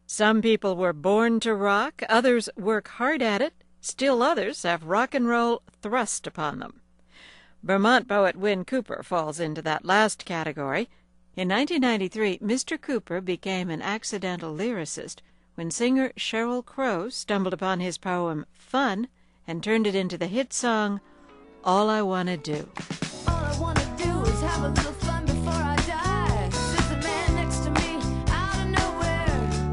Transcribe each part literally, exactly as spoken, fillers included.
Some people were born to rock, others work hard at it, still others have rock and roll thrust upon them. Vermont poet Win Cooper falls into that last category. In nineteen ninety-three, Mister Cooper became an accidental lyricist when singer Sheryl Crow stumbled upon his poem Fun and turned it into the hit song All I Wanna Do. All I wanna do is have a little fun before I die. Sits a man next to me out of nowhere.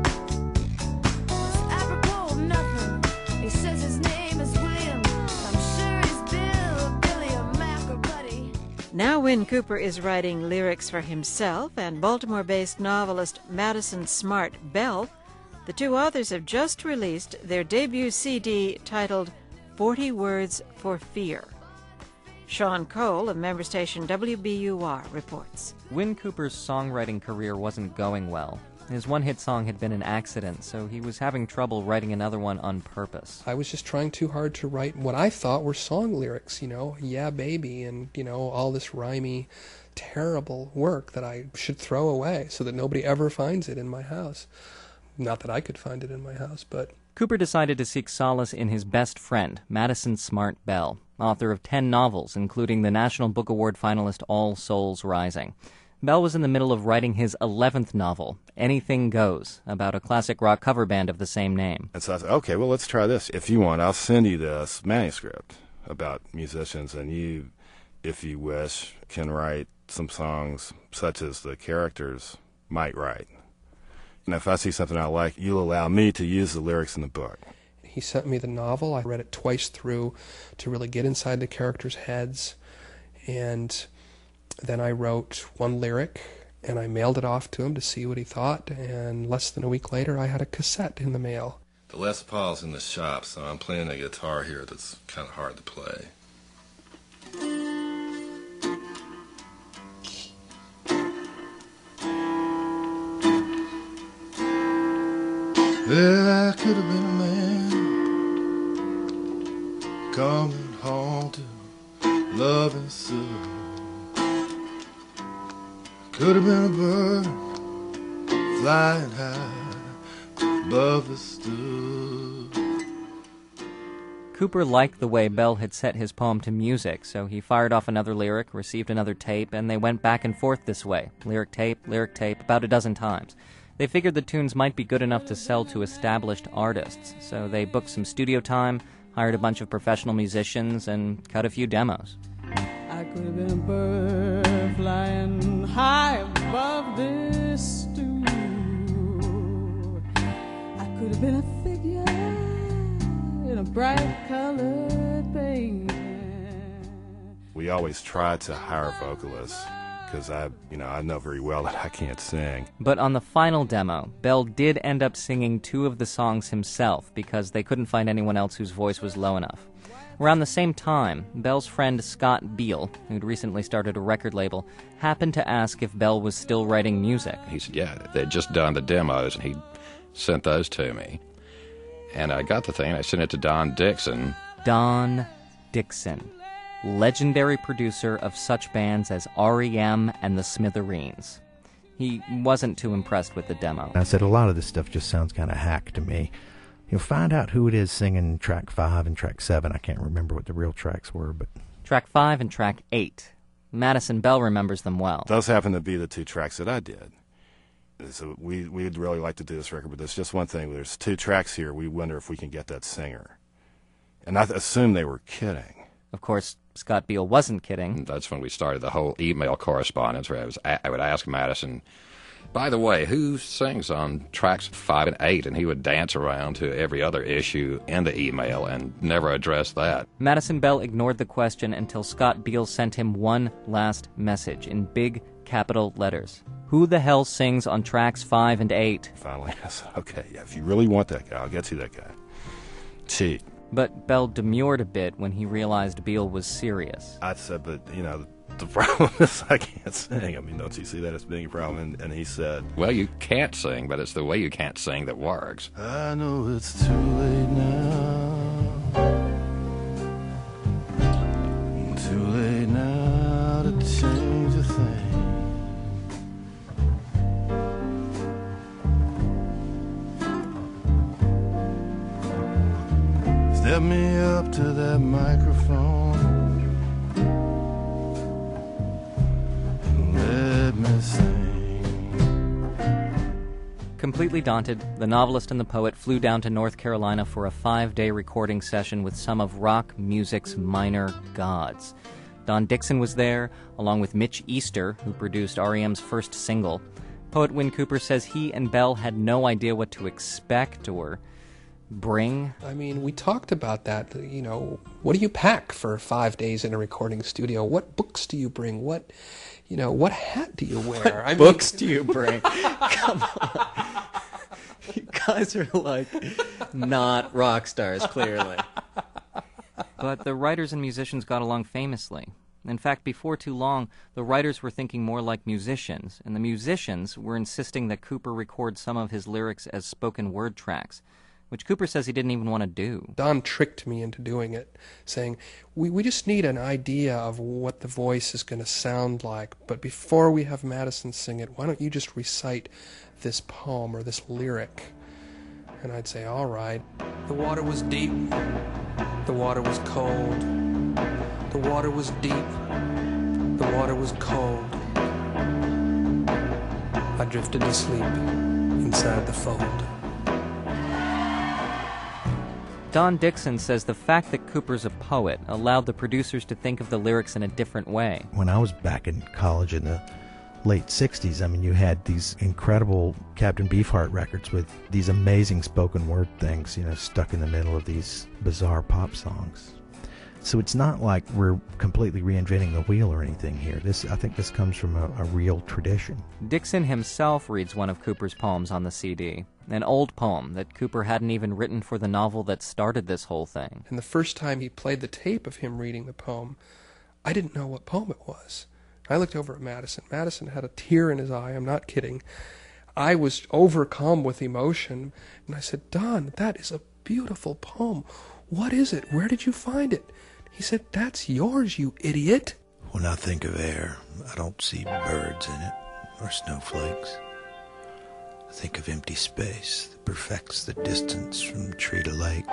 It's apropos of nothing. He says his name is William. I'm sure he's Bill, Billy, or Mac, or Buddy. Now Win Cooper is writing lyrics for himself and Baltimore-based novelist Madison Smart Bell. The two authors have just released their debut C D titled forty Words for Fear. Sean Cole of member station W B U R reports. Win Cooper's songwriting career wasn't going well. His one-hit song had been an accident, so he was having trouble writing another one on purpose. I was just trying too hard to write what I thought were song lyrics, you know, yeah, baby, and, you know, all this rhymey, terrible work that I should throw away so that nobody ever finds it in my house. Not that I could find it in my house, but... Cooper decided to seek solace in his best friend, Madison Smart Bell, author of ten novels, including the National Book Award finalist All Souls Rising. Bell was in the middle of writing his eleventh novel, Anything Goes, about a classic rock cover band of the same name. And so I said, okay, well, let's try this. If you want, I'll send you this manuscript about musicians, and you, if you wish, can write some songs such as the characters might write. And if I see something I like, you'll allow me to use the lyrics in the book. He sent me the novel. I read it twice through to really get inside the characters' heads. And then I wrote one lyric, and I mailed it off to him to see what he thought. And less than a week later, I had a cassette in the mail. The Les Paul's in the shop, so I'm playing a guitar here that's kind of hard to play. Well, I could have been a man coming home to love and soul. Could have been a bird flying high above the stool. Cooper liked the way Bell had set his poem to music, so he fired off another lyric, received another tape, and they went back and forth this way. Lyric tape, lyric tape, about a dozen times. They figured the tunes might be good enough to sell to established artists, so they booked some studio time, hired a bunch of professional musicians, and cut a few demos. I could have been a bird flying high above this stool. I could have been a figure in a bright colored painting. We always try to hire vocalists, because I, you know, I know very well that I can't sing. But on the final demo, Bell did end up singing two of the songs himself because they couldn't find anyone else whose voice was low enough. Around the same time, Bell's friend Scott Beal, who'd recently started a record label, happened to ask if Bell was still writing music. He said, yeah, they'd just done the demos, and he sent those to me. And I got the thing, and I sent it to Don Dixon. Don Dixon, legendary producer of such bands as R E M and the Smithereens. He wasn't too impressed with the demo. I said, a lot of this stuff just sounds kind of hack to me. You'll find out who it is singing track five and track seven. I can't remember what the real tracks were, but... Track five and track eight. Madison Bell remembers them well. Those happen to be the two tracks that I did. So we, we'd really like to do this record, but there's just one thing. There's two tracks here. We wonder if we can get that singer. And I assumed they were kidding. Of course, Scott Beal wasn't kidding. That's when we started the whole email correspondence where I, was, I would ask Madison, by the way, who sings on tracks five and eight? And he would dance around to every other issue in the email and never address that. Madison Bell ignored the question until Scott Beal sent him one last message in big capital letters. Who the hell sings on tracks five and eight? Finally, I said, okay, yeah, if you really want that guy, I'll get you that guy. Cheat. But Bell demurred a bit when he realized Beal was serious. I said, but, you know, the problem is I can't sing. I mean, don't you see that as being a problem? And, and he said, well, you can't sing, but it's the way you can't sing that works. I know it's too late now. Too late now to change a thing. Step me up to that microphone and let me sing. Completely daunted, the novelist and the poet flew down to North Carolina for a five-day recording session with some of rock music's minor gods. Don Dixon was there, along with Mitch Easter, who produced R E M's first single. Poet Win Cooper says he and Bell had no idea what to expect or bring. I mean, we talked about that, you know, what do you pack for five days in a recording studio? What books do you bring? What, you know, what hat do you wear? What I mean, books do you bring? Come on. You guys are like not rock stars, clearly. But the writers and musicians got along famously. In fact, before too long, the writers were thinking more like musicians, and the musicians were insisting that Cooper record some of his lyrics as spoken word tracks, which Cooper says he didn't even want to do. Don tricked me into doing it, saying, we, we just need an idea of what the voice is going to sound like, but before we have Madison sing it, why don't you just recite this poem or this lyric? And I'd say, all right. The water was deep. The water was cold. The water was deep. The water was cold. I drifted to sleep inside the fold. Don Dixon says the fact that Cooper's a poet allowed the producers to think of the lyrics in a different way. When I was back in college in the late sixties, I mean, you had these incredible Captain Beefheart records with these amazing spoken word things, you know, stuck in the middle of these bizarre pop songs. So it's not like we're completely reinventing the wheel or anything here. This, I think this comes from a, a real tradition. Dixon himself reads one of Cooper's poems on the C D, an old poem that Cooper hadn't even written for the novel that started this whole thing. And the first time he played the tape of him reading the poem, I didn't know what poem it was. I looked over at Madison. Madison had a tear in his eye. I'm not kidding. I was overcome with emotion, and I said, Don, that is a beautiful poem. What is it? Where did you find it? He said, that's yours, you idiot. When I think of air, I don't see birds in it or snowflakes. I think of empty space that perfects the distance from tree to lake,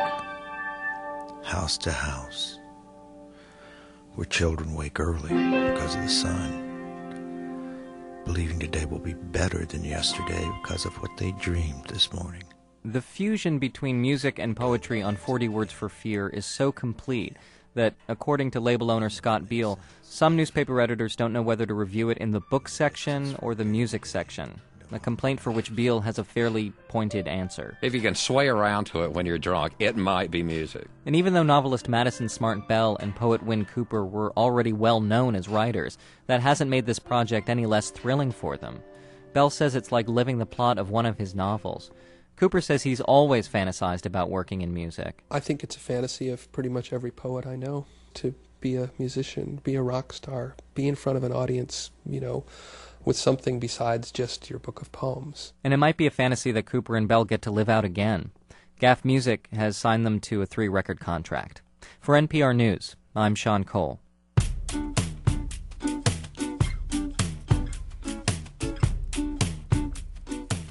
house to house, where children wake early because of the sun, believing today will be better than yesterday because of what they dreamed this morning. The fusion between music and poetry on forty Words for Fear is so complete that, according to label owner Scott Beal, some newspaper editors don't know whether to review it in the book section or the music section, a complaint for which Beal has a fairly pointed answer. If you can sway around to it when you're drunk, it might be music. And even though novelist Madison Smart Bell and poet Win Cooper were already well known as writers, that hasn't made this project any less thrilling for them. Bell says it's like living the plot of one of his novels. Cooper says he's always fantasized about working in music. I think it's a fantasy of pretty much every poet I know, to be a musician, be a rock star, be in front of an audience, you know, with something besides just your book of poems. And it might be a fantasy that Cooper and Bell get to live out again. Gaff Music has signed them to a three-record contract. For N P R News, I'm Sean Cole.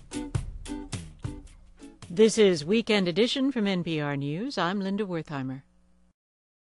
This is Weekend Edition from N P R News. I'm Linda Wertheimer.